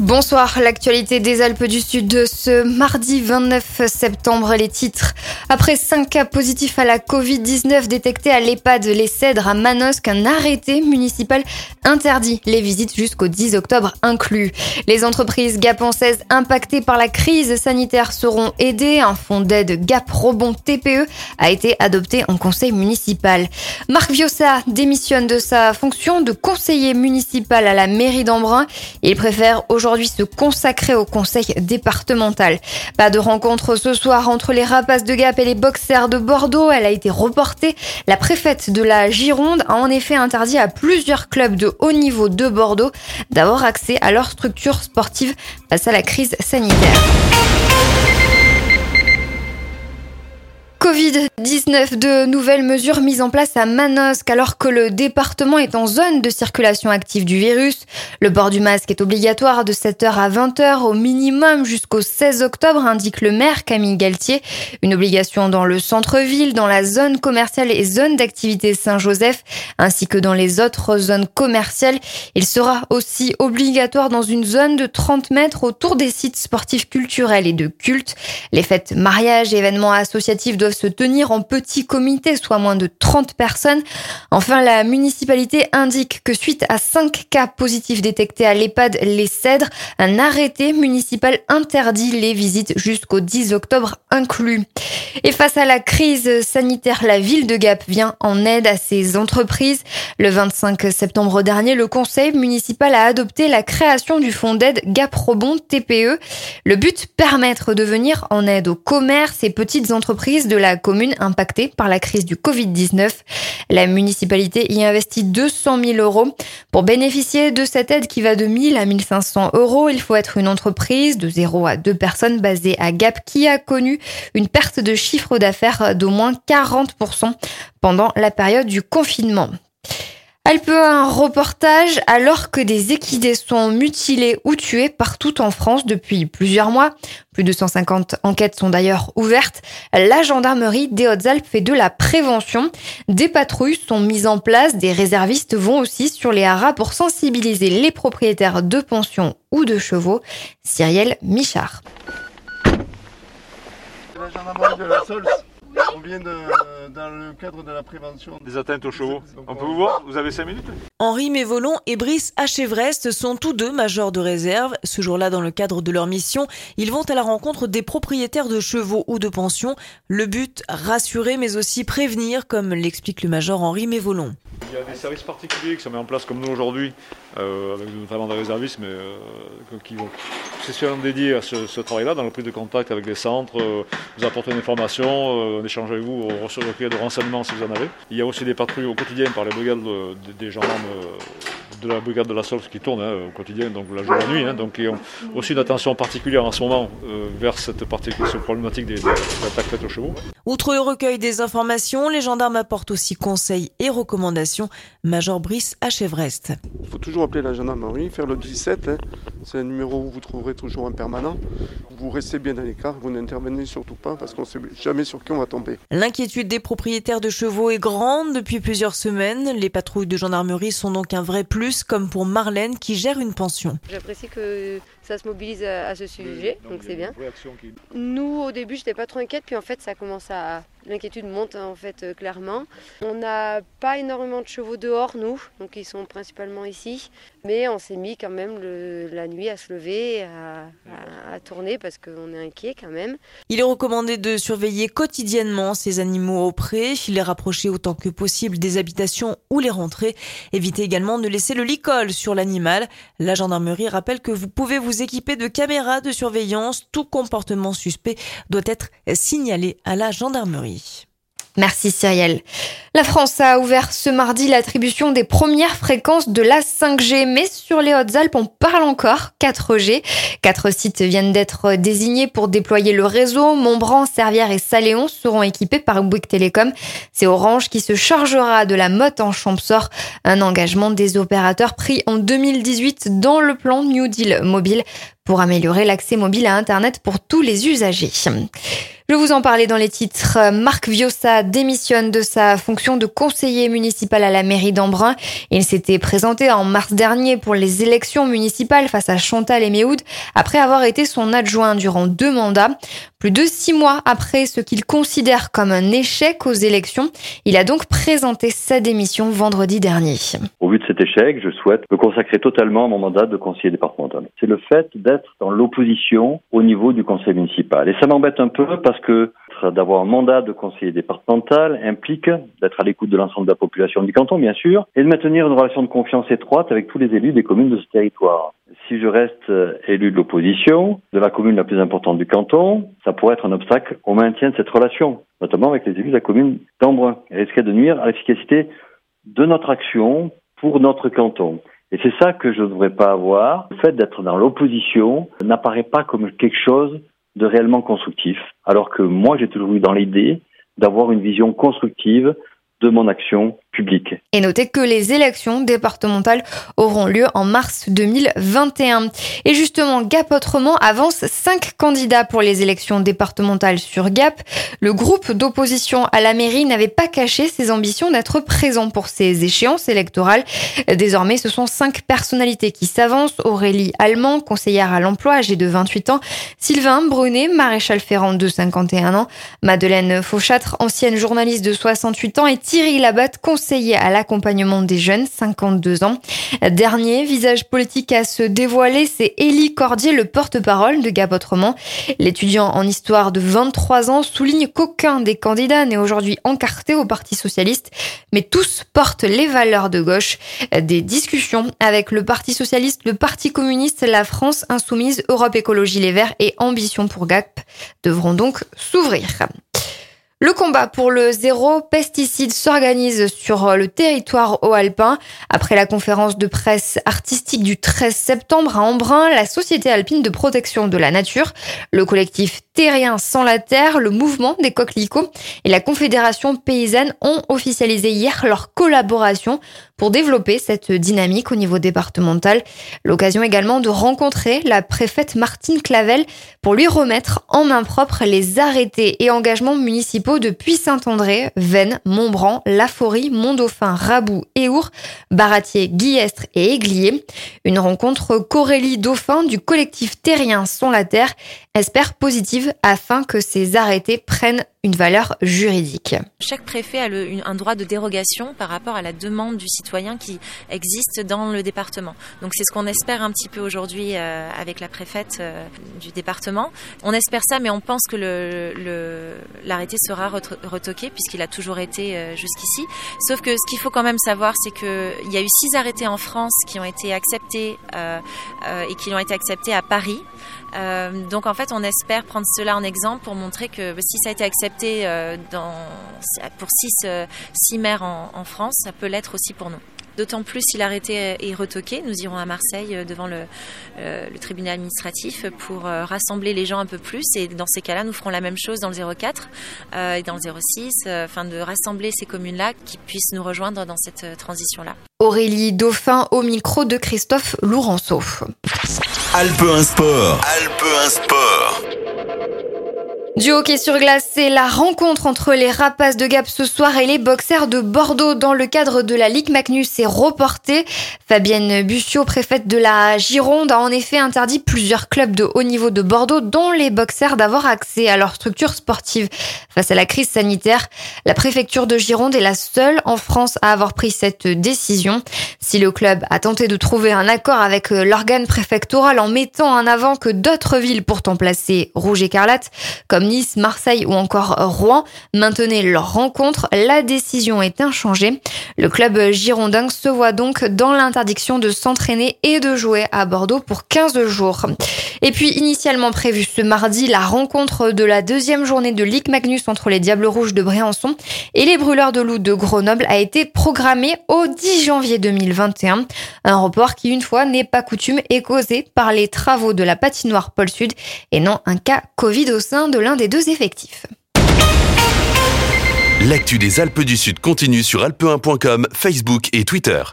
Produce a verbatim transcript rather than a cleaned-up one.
Bonsoir, l'actualité des Alpes du Sud de ce mardi vingt-neuf septembre, les titres. Après cinq cas positifs à la covid dix-neuf détectés à l'EHPAD Les Cèdres à Manosque, un arrêté municipal interdit les visites jusqu'au dix octobre inclus. Les entreprises gapençaises impactées par la crise sanitaire seront aidées. Un fonds d'aide Gap Rebond T P E a été adopté en conseil municipal. Marc Viossa démissionne de sa fonction de conseiller municipal à la mairie d'Embrun. Il préfère aujourd'hui Aujourd'hui se consacrer au conseil départemental. Pas de rencontre ce soir entre les Rapaces de Gap et les Boxers de Bordeaux. Elle a été reportée. La préfète de la Gironde a en effet interdit à plusieurs clubs de haut niveau de Bordeaux d'avoir accès à leurs structures sportives face à la crise sanitaire. covid dix-neuf, de nouvelles mesures mises en place à Manosque alors que le département est en zone de circulation active du virus. Le port du masque est obligatoire de sept heures à vingt heures au minimum jusqu'au seize octobre, indique le maire Camille Galtier. Une obligation dans le centre-ville, dans la zone commerciale et zone d'activité Saint-Joseph, ainsi que dans les autres zones commerciales. Il sera aussi obligatoire dans une zone de trente mètres autour des sites sportifs culturels et de culte. Les fêtes, mariages et événements associatifs doivent se tenir en petit comité, soit moins de trente personnes. Enfin, la municipalité indique que suite à cinq cas positifs détectés à l'EHPAD Les Cèdres, un arrêté municipal interdit les visites jusqu'au dix octobre inclus. Et face à la crise sanitaire, la ville de Gap vient en aide à ses entreprises. Le vingt-cinq septembre dernier, le conseil municipal a adopté la création du fonds d'aide Gap Rebond T P E. Le but, permettre de venir en aide aux commerces et petites entreprises de la commune impactée par la crise du covid dix-neuf. La municipalité y investit deux cent mille euros. Pour bénéficier de cette aide qui va de mille à mille cinq cents euros, il faut être une entreprise de zéro à deux personnes basée à Gap qui a connu une perte de chiffre d'affaires d'au moins quarante pour cent pendant la période du confinement. Alpes un reportage alors que des équidés sont mutilés ou tués partout en France depuis plusieurs mois. Plus de cent cinquante enquêtes sont d'ailleurs ouvertes. La gendarmerie des Hautes-Alpes fait de la prévention. Des patrouilles sont mises en place. Des réservistes vont aussi sur les haras pour sensibiliser les propriétaires de pensions ou de chevaux. Cyrielle Michard. La gendarmerie de la Sols. On vient de, dans le cadre de la prévention des atteintes aux chevaux. On peut vous voir? Vous avez cinq minutes? Henri Mévolon et Brice Hachevrest sont tous deux majors de réserve. Ce jour-là, dans le cadre de leur mission, ils vont à la rencontre des propriétaires de chevaux ou de pensions. Le but, rassurer mais aussi prévenir, comme l'explique le major Henri Mévolon. Il y a des services particuliers qui sont mis en place comme nous aujourd'hui, euh, avec notamment des réservistes, mais euh, qui vont spécialement dédiés à ce, ce travail-là, dans le prise de contact avec les centres, euh, vous apporter une information, euh, on échange avec vous, on reçoit recueil de renseignements si vous en avez. Il y a aussi des patrouilles au quotidien par les brigades de, de, des gendarmes euh, de la brigade de la Sols qui tournent hein, au quotidien, donc la journée et la nuit, hein, donc ils ont aussi une attention particulière en ce moment euh, vers cette, partie, cette problématique des, des, des attaques faites aux chevaux. Outre le recueil des informations, les gendarmes apportent aussi conseils et recommandations. Major Brice Hachevrest. Il faut toujours appeler la gendarmerie, faire le dix-sept, hein. C'est un numéro où vous trouverez toujours un permanent. Vous restez bien à l'écart, vous n'intervenez surtout pas parce qu'on ne sait jamais sur qui on va tomber. L'inquiétude des propriétaires de chevaux est grande depuis plusieurs semaines. Les patrouilles de gendarmerie sont donc un vrai plus, comme pour Marlène qui gère une pension. J'apprécie que ça se mobilise à ce sujet, donc, donc c'est bien. Qui... Nous, au début, j'étais pas trop inquiète, puis en fait, ça commence à... L'inquiétude monte en fait euh, clairement. On n'a pas énormément de chevaux dehors, nous, donc ils sont principalement ici. Mais on s'est mis quand même le, la nuit à se lever, à, à, à tourner parce qu'on est inquiet quand même. Il est recommandé de surveiller quotidiennement ces animaux au pré, les rapprocher autant que possible des habitations ou les rentrées. Évitez également de laisser le licol sur l'animal. La gendarmerie rappelle que vous pouvez vous équiper de caméras de surveillance. Tout comportement suspect doit être signalé à la gendarmerie. Merci Cyrielle. La France a ouvert ce mardi l'attribution des premières fréquences de la cinq G, mais sur les Hautes-Alpes, on parle encore quatre G. Quatre sites viennent d'être désignés pour déployer le réseau. Montbran, Servières et Saléon seront équipés par Bouygues Télécom. C'est Orange qui se chargera de la motte en Champsaur, un engagement des opérateurs pris en deux mille dix-huit dans le plan New Deal mobile pour améliorer l'accès mobile à Internet pour tous les usagers. Je vous en parlais dans les titres. Marc Viossa démissionne de sa fonction de conseiller municipal à la mairie d'Embrun. Il s'était présenté en mars dernier pour les élections municipales face à Chantal Éméoud après avoir été son adjoint durant deux mandats. Plus de six mois après ce qu'il considère comme un échec aux élections, il a donc présenté sa démission vendredi dernier. Au vu de cet échec, je souhaite me consacrer totalement à mon mandat de conseiller départemental. C'est le fait d'être dans l'opposition au niveau du conseil municipal. Et ça m'embête un peu parce que d'avoir un mandat de conseiller départemental implique d'être à l'écoute de l'ensemble de la population du canton, bien sûr, et de maintenir une relation de confiance étroite avec tous les élus des communes de ce territoire. Si je reste élu de l'opposition, de la commune la plus importante du canton, ça pourrait être un obstacle au maintien de cette relation, notamment avec les élus de la commune d'Embrun, et risquerait de nuire à l'efficacité de notre action pour notre canton. Et c'est ça que je ne voudrais pas avoir. Le fait d'être dans l'opposition n'apparaît pas comme quelque chose de réellement constructif, alors que moi j'ai toujours eu dans l'idée d'avoir une vision constructive de mon action publique. Et notez que les élections départementales auront lieu en mars deux mille vingt et un. Et justement, Gap Autrement avance cinq candidats pour les élections départementales sur Gap. Le groupe d'opposition à la mairie n'avait pas caché ses ambitions d'être présent pour ces échéances électorales. Désormais, ce sont cinq personnalités qui s'avancent. Aurélie Allemand, conseillère à l'emploi, âgée de vingt-huit ans. Sylvain Brunet, maréchal ferrant de cinquante et un ans. Madeleine Fauchâtre, ancienne journaliste de soixante-huit ans. Et Thierry Labatte, conseiller à l'accompagnement des jeunes, cinquante-deux ans. Dernier visage politique à se dévoiler, c'est Élie Cordier, le porte-parole de Gap Autrement. L'étudiant en histoire de vingt-trois ans souligne qu'aucun des candidats n'est aujourd'hui encarté au Parti socialiste, mais tous portent les valeurs de gauche. Des discussions avec le Parti socialiste, le Parti communiste, la France insoumise, Europe Écologie Les Verts et Ambition pour Gap devront donc s'ouvrir. Le combat pour le zéro pesticide s'organise sur le territoire haut-alpin. Après la conférence de presse artistique du treize septembre à Embrun, la Société alpine de protection de la nature, le collectif Terriens sans la terre, le mouvement des coquelicots et la Confédération paysanne ont officialisé hier leur collaboration pour développer cette dynamique au niveau départemental. L'occasion également de rencontrer la préfète Martine Clavel pour lui remettre en main propre les arrêtés et engagements municipaux depuis Saint-André, Vennes, Montbran, Laforie, Mont-Dauphin, Raboux, Éour, Baratier, Guillestre et Aiglier. Une rencontre qu'Aurélie Dauphin du collectif Terriens sans la terre espère positive afin que ces arrêtés prennent une valeur juridique. Chaque préfet a le, une, un droit de dérogation par rapport à la demande du citoyen qui existe dans le département. Donc c'est ce qu'on espère un petit peu aujourd'hui euh, avec la préfète euh, du département. On espère ça, mais on pense que le, le, l'arrêté sera retoqué puisqu'il a toujours été euh, jusqu'ici. Sauf que ce qu'il faut quand même savoir, c'est qu'il y a eu six arrêtés en France qui ont été acceptés euh, euh, et qui ont été acceptés à Paris. Euh, donc en fait on espère prendre cela en exemple pour montrer que si ça a été accepté euh, dans, pour six, euh, six maires en, en France, ça peut l'être aussi pour nous. D'autant plus si l'arrêté est retoqué, nous irons à Marseille devant le, euh, le tribunal administratif pour euh, rassembler les gens un peu plus, et dans ces cas-là nous ferons la même chose dans le zéro quatre euh, et dans le zéro six, euh, afin de rassembler ces communes-là qui puissent nous rejoindre dans cette euh, transition-là. Aurélie Dauphin au micro de Christophe Lourenço. Alpe un Sport. Alpe un Sport. Du hockey sur glace, c'est la rencontre entre les Rapaces de Gap ce soir et les Boxers de Bordeaux dans le cadre de la Ligue Magnus est reportée. Fabienne Bussiot, préfète de la Gironde, a en effet interdit plusieurs clubs de haut niveau de Bordeaux, dont les Boxers, d'avoir accès à leur structure sportive. Face à la crise sanitaire, la préfecture de Gironde est la seule en France à avoir pris cette décision. Si le club a tenté de trouver un accord avec l'organe préfectoral en mettant en avant que d'autres villes pourtant placées rouge écarlate, comme Nice, Marseille ou encore Rouen, maintenaient leur rencontre, la décision est inchangée. Le club girondin se voit donc dans l'interdiction de s'entraîner et de jouer à Bordeaux pour quinze jours. Et puis, initialement prévue ce mardi, la rencontre de la deuxième journée de Ligue Magnus entre les Diables Rouges de Briançon et les Brûleurs de Loups de Grenoble a été programmée au dix janvier deux mille vingt et un. Un report qui, une fois n'est pas coutume, est causé par les travaux de la patinoire Pôle Sud et non un cas Covid au sein de l'un des deux effectifs. L'actu des Alpes du Sud continue sur alpe un point com, Facebook et Twitter.